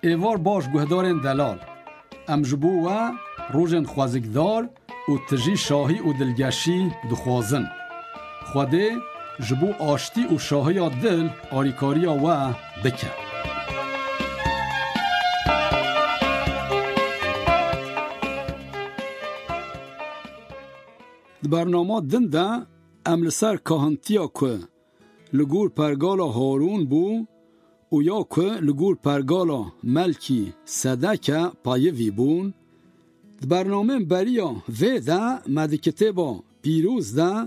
ایوار باش گهدارن دلال ام جبو و روژن خوازگدار و تجی شاهی و دلگشی دخوازن خوده جبو آشتی و شاهی دل آریکاریا و بکه. برنامه دنده ام لسر کهانتیا که لگور پرگالا هارون بو و یا که لگور پرگالا ملکی صدکه پایوی بون. برنامه بریا ویده مدکتبا پیروز ده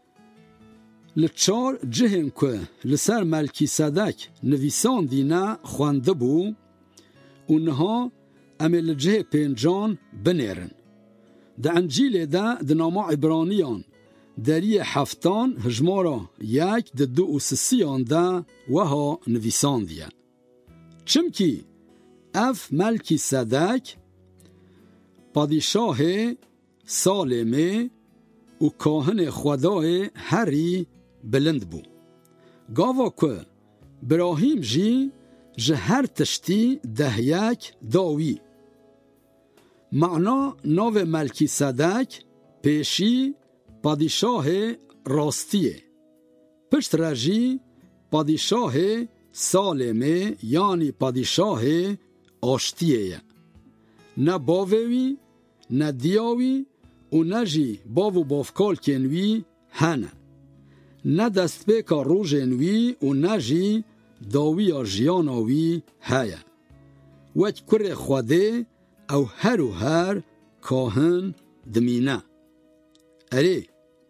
لچار جهن که لسر ملکی صدک نویسان دینه خوانده بو اونها امی لجه پینجان بنیرن. ده انجیل ده نام عبرانیان دری هفتان هجمارا یک ده دو و سسیان ده وها نویسان دیه. چمکی اف ملکی صدک پادشاه سالمه و کاهن خدای هری بلند بو. گاوا که براهیم جی هر تشتی ده یک داوی. معنا ناو ملکی صدک پیشی پادشاه راستیه. پشت رجی پادشاه سالمه یعنی پادشاه آشتیه. نه باوی نه دیاوی و نه جی باو بافکال کنوی هنه. نه دست بکا روژنوی و نه جی داوی آجیانوی هیا. وچ کر خوده او هر و هر کاهن دمینه. اره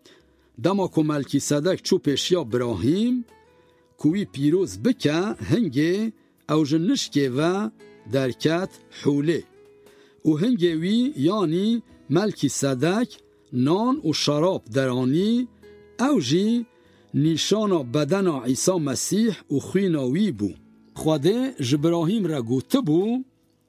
دما که ملکی صدک چو پیشیا براهیم کوی پیروز بکه هنگه او جنشکه و درکت حوله و هنگه وی یعنی ملکی صدک نان و شراب درانی او جی نیشانا بدن عیسی مسیح و خویناوی بو. خوده جبراهیم را گوته بو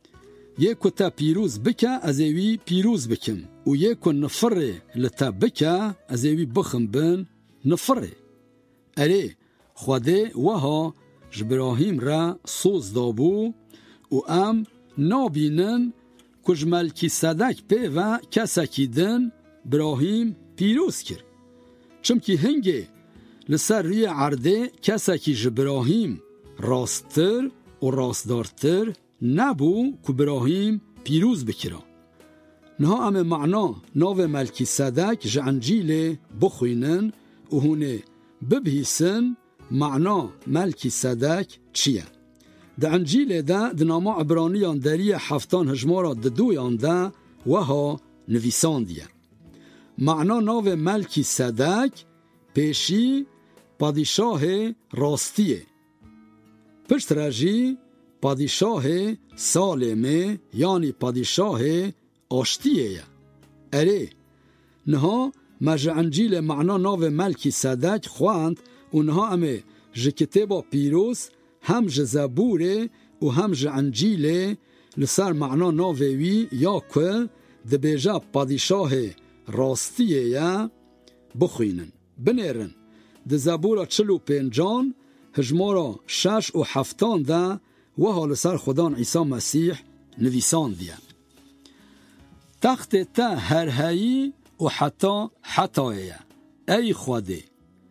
یکو تا پیروز بکه از ایوی پیروز بکم و یکو نفره لتا بکه از ایوی بخم بن نفره. اره خوده وها جبراهیم را سوز دابو و ام نابینن کج ملکی صدک پی و کسکی دن براهیم پیروز کرد. چمکی هنگه لسر روی عرده کسکی جبراهیم راستر و راستدارتر نبو که براهیم پیروز بکرا. نها ام معنا ناو ملکی صدک جعنجیل بخوینن و هونه ببهیسن معنا ملکی صدک چیه؟ ده انجیل ده نام عبرانیان دری هفتان هجمارا ده دویان ده وها نویسان دیه. معنا ناو ملکی صدک پیشی پادشاه راستیه. پشت رجی پادشاه سالمه یعنی پادشاه آشتیه. اره نها مجا انجیل معنا ناو ملکی صدک خواند و نها امه جکتبا پیروز هم جزبوره و هم جانجیل لسر معنا ناوی یا که ده بیجا پادشاه راستیه یا بخوینن بنیرن. ده زبورا 45 هجمارا 6 و 7 ده وها لسر خدان عیسی مسیح نویسان دیه. تخت تا هر هایی و حتایه ای خوده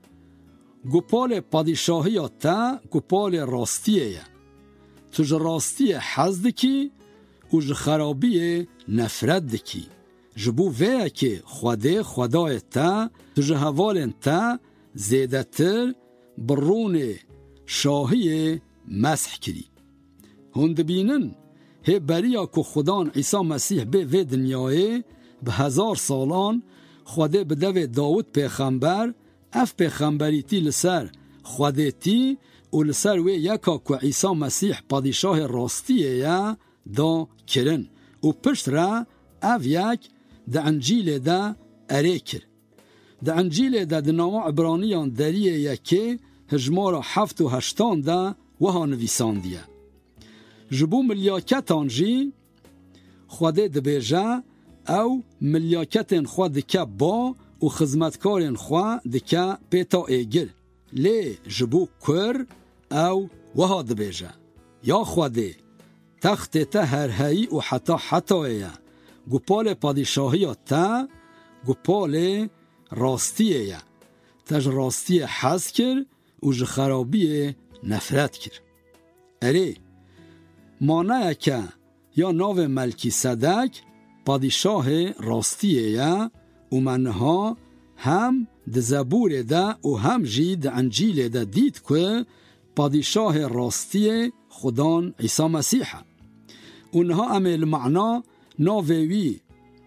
گپال پادشاهی تا گپال راستیه. توج راستی حز دکی و ج خرابی نفرت دکی. جبو ویه که خوده خدای تا توج حوالن تا زیده تر برون شاهی مسح کری. هند بینن هی بریا که خدان عیسی مسیح به وی دنیای به 1000 سالان خوده بدوی داود پیغمبر اف پیغمبریتی لسر خوده تی و لسر وی یکا که عیسی مسیح پادشاه راستیه یا دا کرن و پشت را اف یک ده انجیل ده اره کر. ده انجیل ده نام عبرانیان دریه یکی هجمارا 7 و 8 ده وها نویسان دیه. جبو ملیاکتان جی خوده دبیجه او ملیاکتن خود دکه با و خدمتکارن خود دکه پیتا ایگر لی جبو کر او وها دبیجه یا خوده تخت تا هر هایی و حتی گپال پادشاهی تا گپال راستیه تج راستی حس کر و خرابی نفرت کر. اره مانه که یا ناو ملکی صدک پادشاه راستیه و منها هم د زبور ده و هم جی د انجیل ده دید که پادشاه راستی خدان عیسی مسیح. اونها عمل معنا ناوی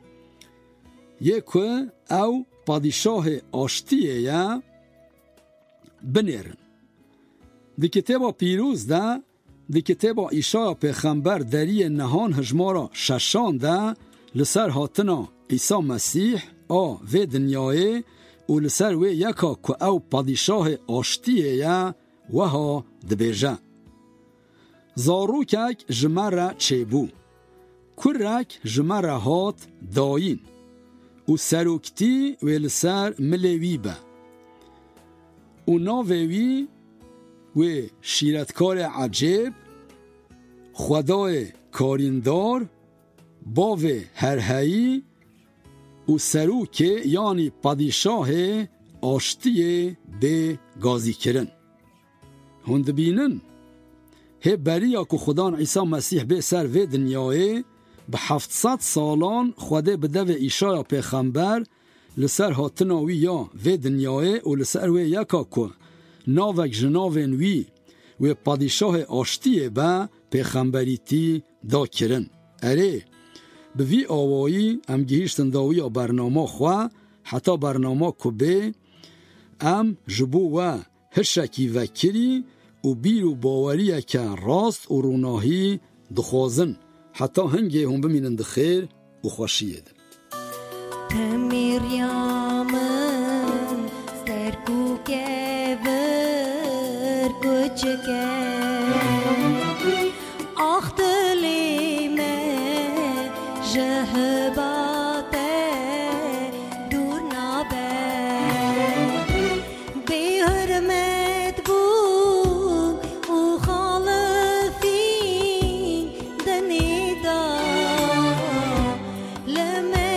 یک او پادشاه آشتیه بنیرن. دی کتاب پیروز ده دی کتاب ایشای پیغمبر دری نهان هجمارا ششان ده لسر هاتنا عیسی مسیح و دنیای و لسر وی یکا که او پادشاه آشتیه وها دبیجه. زاروکک جمره چه بو کرک جمره هات داین و سروکتی و لسر ملوی به و ناوی و شیرتکار عجیب خدای کاریندار باو هرهایی و سروک یعنی پادشاه آشتی به گازی کرن. هند بینن هی بریا که خدان عیسی مسیح به سر و دنیای به 700 سالان خوده بده و ایشای پیغمبر لسر هاتناوی یا و دنیای و لسر و یکا که ناوک جناوین وی و پادشاه آشتی به پیغمبریتی دا کرن. اره به وی آوایی ام گهیشتن داوی برنامه خواه حتی برنامه که به ام جبو و هر شکی وکری و بیر و باوریه که راست و روناهی دخوازن حتی هنگه هم بمینن دخیر و خوشیه ده. Mirjamın serkuke ver küçüke ah dilime jehbate dur nabe be hürmet bu u halifin denida leme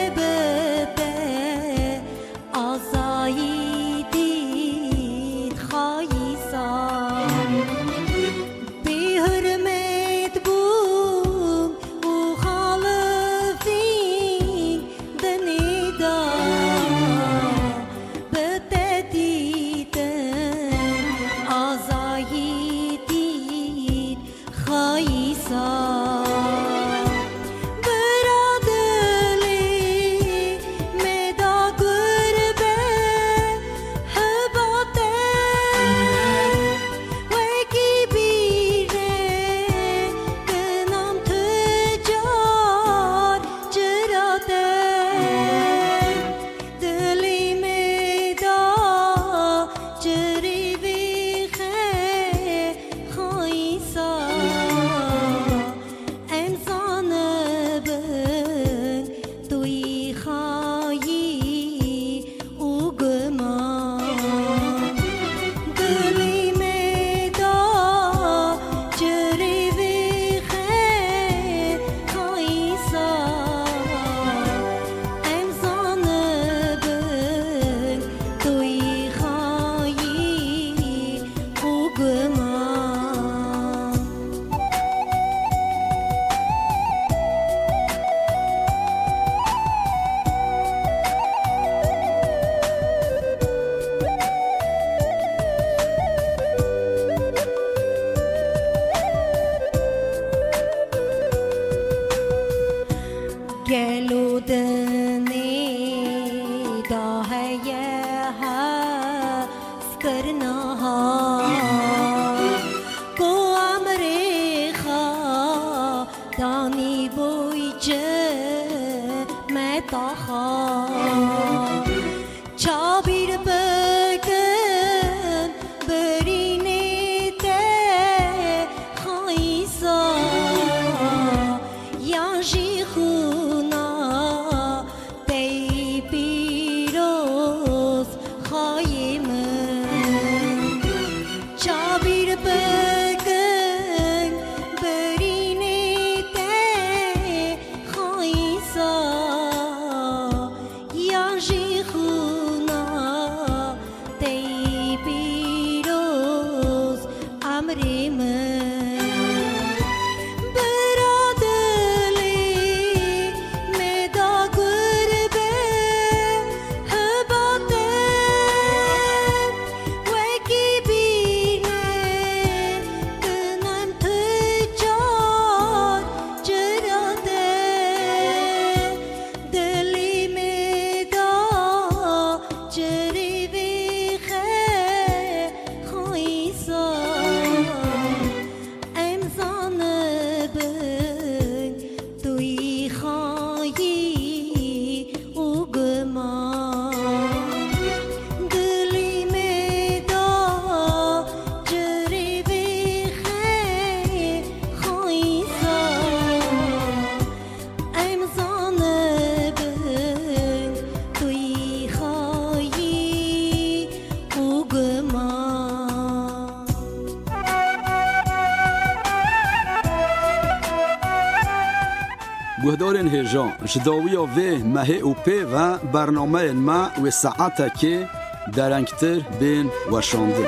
گهدارن هجا جداوی و مه او پی و برنامه ما و ساعت که درنگتر بین وشانده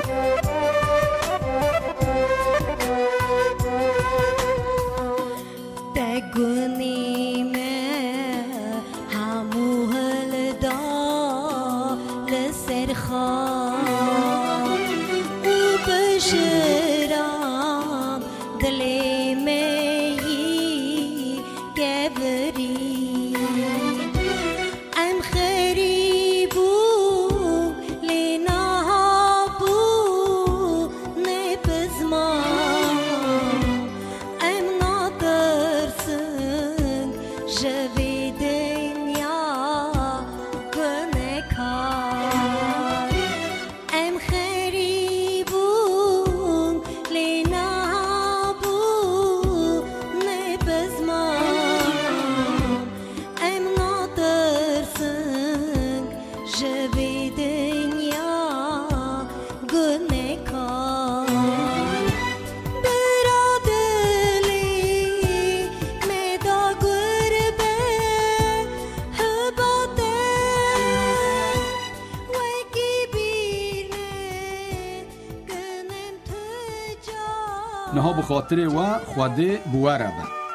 تگونی من همو هلدا لسرخان و بشرام دلی می گبری ام خریبو لینا بو نبزمان ام نادرسن جوی دنیا گنکار ام خریبون لینا بو نبزمان ام نادرسن جوی دنیا گنکار برادلی مدا گربه هباته وکی بیرنه گنم تجا نها بخاطر و خوده بواره با